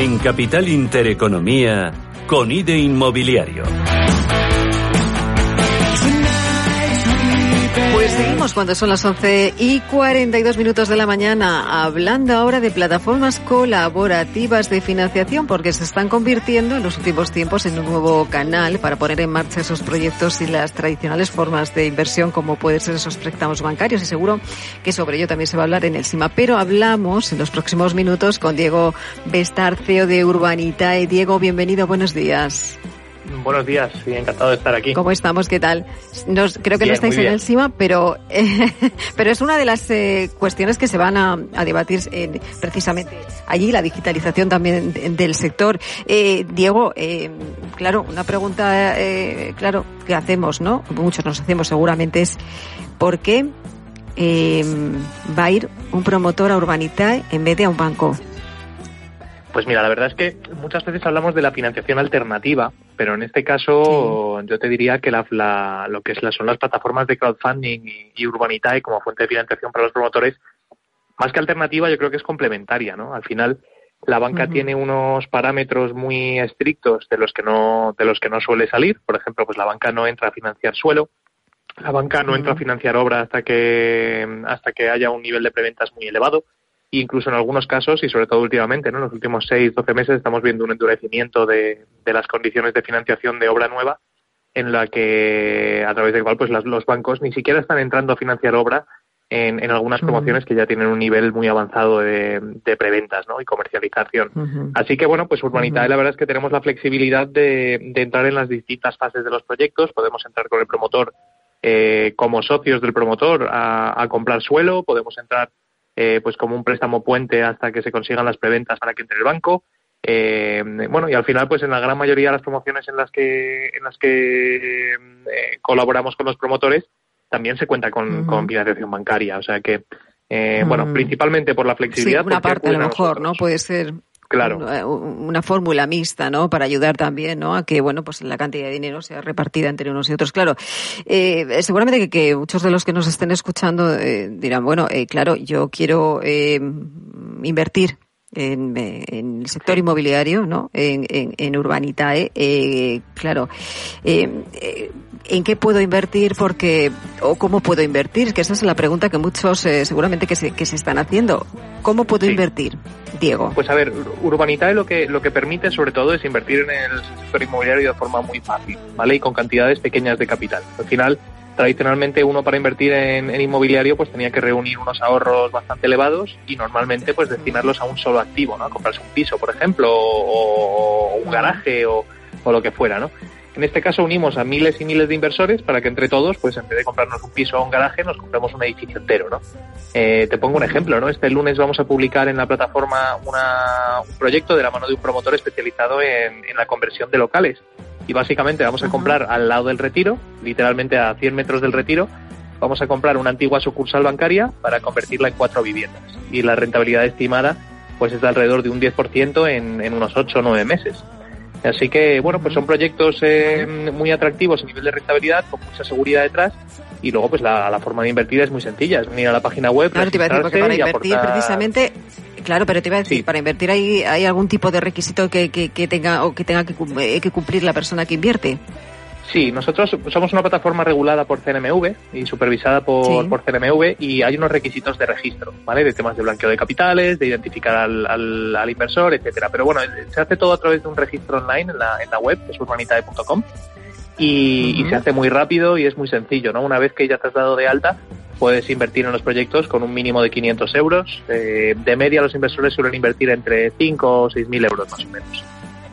En Capital Intereconomía, con IDE Inmobiliario. Pues seguimos cuando son las 11:42 de la mañana, hablando ahora de plataformas colaborativas de financiación, porque se están convirtiendo en los últimos tiempos en un nuevo canal para poner en marcha esos proyectos y las tradicionales formas de inversión, como pueden ser esos préstamos bancarios, y seguro que sobre ello también se va a hablar en el SIMA. Pero hablamos en los próximos minutos con Diego Bestar, CEO de Urbanitae. Diego, bienvenido, buenos días. Buenos días, sí, encantado de estar aquí. ¿Cómo estamos? ¿Qué tal? Creo que bien, no estáis en el SIMA, pero es una de las cuestiones que se van a debatir precisamente allí, la digitalización también del sector. Diego, claro, una pregunta, que hacemos, ¿no? Muchos nos hacemos seguramente, es ¿por qué va a ir un promotor a Urbanitae en vez de a un banco? Pues mira, la verdad es que muchas veces hablamos de la financiación alternativa, pero en este caso yo te diría que lo que son las plataformas de crowdfunding y Urbanitae como fuente de financiación para los promotores, más que alternativa, yo creo que es complementaria, ¿no? Al final la banca tiene unos parámetros muy estrictos de los que no suele salir. Por ejemplo, pues la banca no entra a financiar suelo, la banca no entra a financiar obra hasta que haya un nivel de preventas muy elevado. Incluso en algunos casos, y sobre todo últimamente, ¿no? En los últimos 6-12 meses estamos viendo un endurecimiento de las condiciones de financiación de obra nueva, en la que, a través del cual pues los bancos ni siquiera están entrando a financiar obra en algunas promociones que ya tienen un nivel muy avanzado de preventas, ¿no? Y comercialización. Así que, bueno, pues Urbanitae la verdad es que tenemos la flexibilidad de entrar en las distintas fases de los proyectos. Podemos entrar con el promotor como socios del promotor a comprar suelo, podemos entrar pues como un préstamo puente hasta que se consigan las preventas para que entre el banco. Bueno, y al final, pues en la gran mayoría de las promociones en las que colaboramos con los promotores, también se cuenta con financiación bancaria. O sea que, bueno, principalmente por la flexibilidad. Sí, una parte a lo mejor, ¿no? Puede ser. Claro. Una fórmula mixta, ¿no? Para ayudar también, ¿no? A que, bueno, pues la cantidad de dinero sea repartida entre unos y otros. Claro, seguramente que muchos de los que nos estén escuchando dirán, bueno, claro, yo quiero invertir en el sector inmobiliario, ¿no? En Urbanitae, claro. ¿En qué puedo invertir? O ¿cómo puedo invertir? Que esa es la pregunta que muchos seguramente que se están haciendo. ¿Cómo puedo invertir, Diego? Pues a ver, Urbanitae lo que permite sobre todo es invertir en el sector inmobiliario de forma muy fácil, ¿vale? Y con cantidades pequeñas de capital. Al final, tradicionalmente uno para invertir en inmobiliario pues tenía que reunir unos ahorros bastante elevados y normalmente pues destinarlos a un solo activo, ¿no? A comprarse un piso, por ejemplo, o un garaje o lo que fuera, ¿no? En este caso unimos a miles y miles de inversores para que entre todos, pues en vez de comprarnos un piso o un garaje, nos compremos un edificio entero, ¿no? Te pongo un ejemplo, ¿no? Este lunes vamos a publicar en la plataforma un proyecto de la mano de un promotor especializado en la conversión de locales. Y básicamente vamos a comprar al lado del Retiro, literalmente a 100 metros del Retiro, vamos a comprar una antigua sucursal bancaria para convertirla en 4 viviendas. Y la rentabilidad estimada pues es de alrededor de un 10% en unos 8 o 9 meses. Así que, bueno, pues son proyectos muy atractivos a nivel de rentabilidad, con mucha seguridad detrás, y luego pues la forma de invertir es muy sencilla, es venir a la página web, claro, te iba a decir, porque para invertir precisamente, claro, pero te iba a decir, para invertir hay algún tipo de requisito que tenga o que tenga que cumplir la persona que invierte. Sí, nosotros somos una plataforma regulada por CNMV y supervisada por CNMV, y hay unos requisitos de registro, ¿vale? De temas de blanqueo de capitales, de identificar al inversor, etcétera. Pero bueno, se hace todo a través de un registro online en la web, que es urbanitae.com, y se hace muy rápido y es muy sencillo, ¿no? Una vez que ya te has dado de alta, puedes invertir en los proyectos con un mínimo de 500 euros. De media, los inversores suelen invertir entre 5 o 6.000 euros más o menos.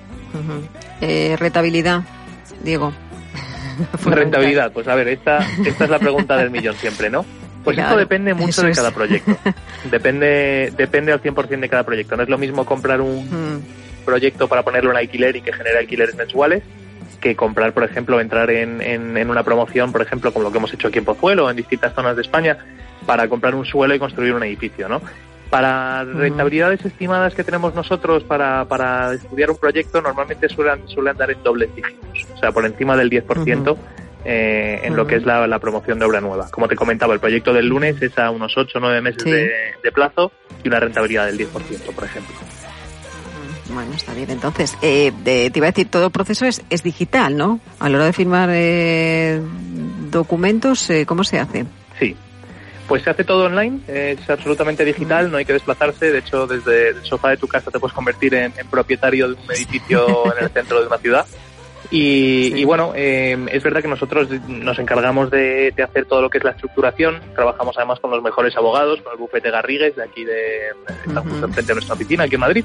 Rentabilidad, Diego. Rentabilidad, pues a ver, esta es la pregunta del millón siempre, ¿no? Pues claro, esto depende mucho de cada proyecto. Depende al 100% de cada proyecto. No es lo mismo comprar un proyecto para ponerlo en alquiler y que genere alquileres mensuales, que comprar, por ejemplo, entrar en una promoción, por ejemplo, como lo que hemos hecho aquí en Pozuelo o en distintas zonas de España, para comprar un suelo y construir un edificio, ¿no? Para rentabilidades estimadas que tenemos nosotros para estudiar un proyecto, normalmente suelen dar en dobles dígitos, o sea, por encima del 10% en lo que es la promoción de obra nueva. Como te comentaba, el proyecto del lunes es a unos 8 o 9 meses de plazo y una rentabilidad del 10%, por ejemplo. Bueno, está bien. Entonces, te iba a decir, todo el proceso es digital, ¿no? A la hora de firmar documentos, ¿cómo se hace? Sí. Pues se hace todo online, es absolutamente digital, no hay que desplazarse. De hecho, desde el sofá de tu casa te puedes convertir en propietario de un edificio en el centro de una ciudad. Y bueno, es verdad que nosotros nos encargamos de hacer todo lo que es la estructuración. Trabajamos además con los mejores abogados, con el bufete Garrigues, de aquí está justo enfrente de nuestra oficina, aquí en Madrid.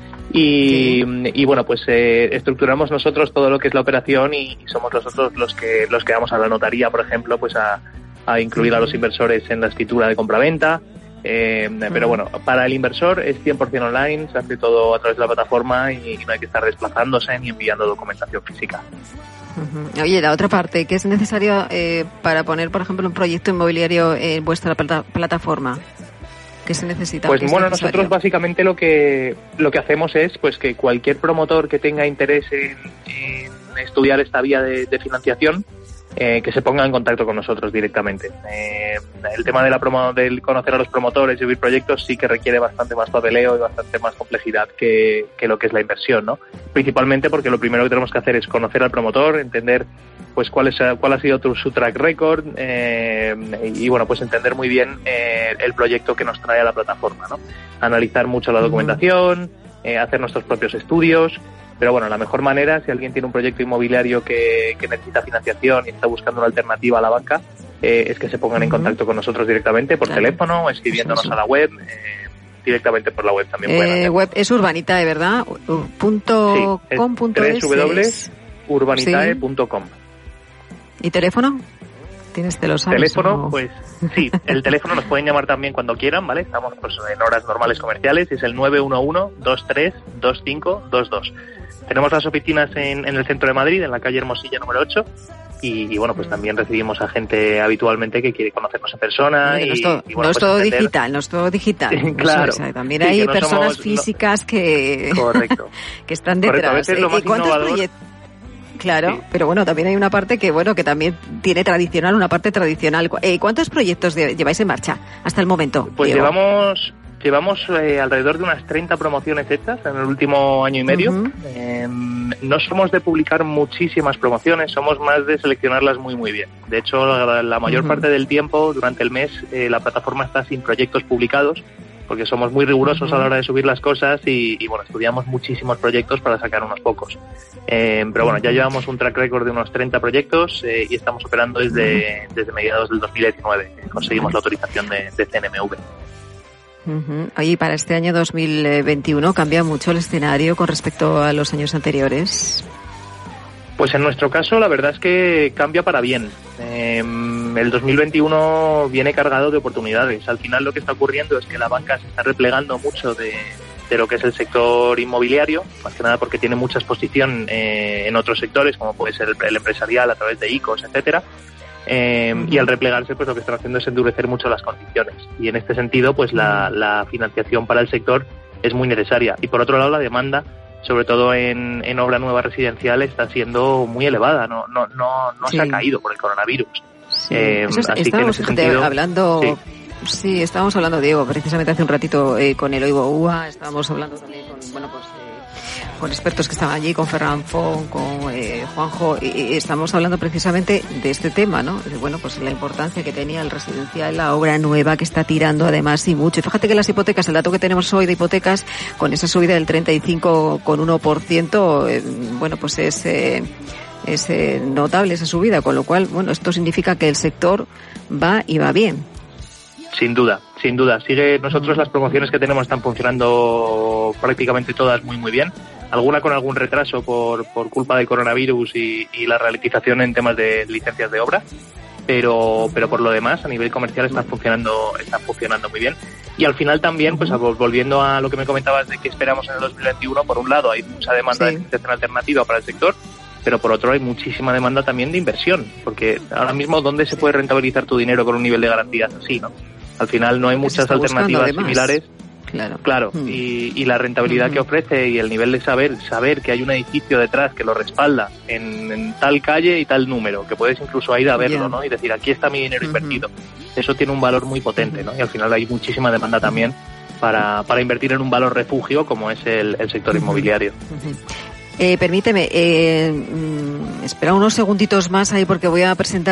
Y bueno, pues estructuramos nosotros todo lo que es la operación y somos nosotros los que vamos a la notaría, por ejemplo, pues a incluir a los inversores en la escritura de compraventa. Pero bueno, para el inversor es 100% online, se hace todo a través de la plataforma y no hay que estar desplazándose ni enviando documentación física. Oye, la otra parte, ¿qué es necesario para poner, por ejemplo, un proyecto inmobiliario en vuestra plataforma? ¿Qué se necesita? Pues bueno, nosotros básicamente lo que hacemos es pues que cualquier promotor que tenga interés en estudiar esta vía de financiación, que se ponga en contacto con nosotros directamente. El tema del conocer a los promotores y subir proyectos sí que requiere bastante más papeleo y bastante más complejidad que lo que es la inversión, ¿no? Principalmente porque lo primero que tenemos que hacer es conocer al promotor, entender pues cuál ha sido su track record y bueno, pues entender muy bien el proyecto que nos trae a la plataforma, ¿no? Analizar mucho la documentación, hacer nuestros propios estudios. Pero bueno, la mejor manera, si alguien tiene un proyecto inmobiliario que necesita financiación y está buscando una alternativa a la banca, es que se pongan en contacto con nosotros directamente por teléfono o escribiéndonos a la web, directamente por la web también. Web es Urbanitae, ¿verdad? .com.es www.urbanitae.com. ¿Y teléfono? ¿Te lo sabes? Teléfono, pues sí, el teléfono nos pueden llamar también cuando quieran, ¿vale? Estamos pues en horas normales comerciales, es el 911-232522. Tenemos las oficinas en el centro de Madrid, en la calle Hermosilla número 8, y bueno, pues también recibimos a gente habitualmente que quiere conocernos en persona. No es todo digital, no es todo digital. Claro. O sea, también hay personas físicas que están detrás. A veces lo más innovador. Claro, sí. Pero bueno, también hay una parte que también tiene una parte tradicional. ¿Cuántos proyectos lleváis en marcha hasta el momento? Pues Diego? Llevamos alrededor de unas 30 promociones hechas en el último año y medio. No somos de publicar muchísimas promociones, somos más de seleccionarlas muy muy bien. De hecho, la mayor parte del tiempo, durante el mes, la plataforma está sin proyectos publicados, porque somos muy rigurosos a la hora de subir las cosas y bueno, estudiamos muchísimos proyectos para sacar unos pocos. Pero bueno, ya llevamos un track record de unos 30 proyectos y estamos operando desde mediados del 2019. Conseguimos la autorización de CNMV. Oye, para este año 2021 cambia mucho el escenario con respecto a los años anteriores. Pues en nuestro caso la verdad es que cambia para bien. El 2021 viene cargado de oportunidades. Al final lo que está ocurriendo es que la banca se está replegando mucho de lo que es el sector inmobiliario, más que nada porque tiene mucha exposición en otros sectores, como puede ser el empresarial a través de ICOs, etcétera. Y al replegarse, pues lo que están haciendo es endurecer mucho las condiciones. Y en este sentido, pues la financiación para el sector es muy necesaria. Y por otro lado, la demanda, sobre todo en obra nueva residencial, está siendo muy elevada. No se ha caído por el coronavirus. Sí. Así que en ese sentido, hablando. Sí, estábamos hablando, Diego, precisamente hace un ratito con Eloy Boúa, estábamos hablando también con expertos que estaban allí, con Ferran Fon, con Juanjo, y estamos hablando precisamente de este tema, ¿no? Bueno, pues la importancia que tenía el residencial, la obra nueva que está tirando además y mucho. Y fíjate que las hipotecas, el dato que tenemos hoy de hipotecas, con esa subida del 35,1%, bueno, pues es notable esa subida, con lo cual, bueno, esto significa que el sector va y va bien. Sin duda. Nosotros las promociones que tenemos están funcionando prácticamente todas muy muy bien. Alguna con algún retraso por culpa del coronavirus y la ralentización en temas de licencias de obra, pero por lo demás a nivel comercial están funcionando muy bien. Y al final también, pues volviendo a lo que me comentabas de que esperamos en el 2021, por un lado hay mucha demanda de financiación alternativa para el sector, pero por otro hay muchísima demanda también de inversión, porque ahora mismo ¿dónde se puede rentabilizar tu dinero con un nivel de garantías así, no? Al final no hay muchas alternativas similares. Claro. Y la rentabilidad que ofrece y el nivel de saber que hay un edificio detrás que lo respalda en tal calle y tal número, que puedes incluso ir a verlo, ¿no? Y decir, aquí está mi dinero invertido. Eso tiene un valor muy potente, ¿no? Y al final hay muchísima demanda también para invertir en un valor refugio como es el sector inmobiliario. Permíteme, espera unos segunditos más ahí porque voy a presentar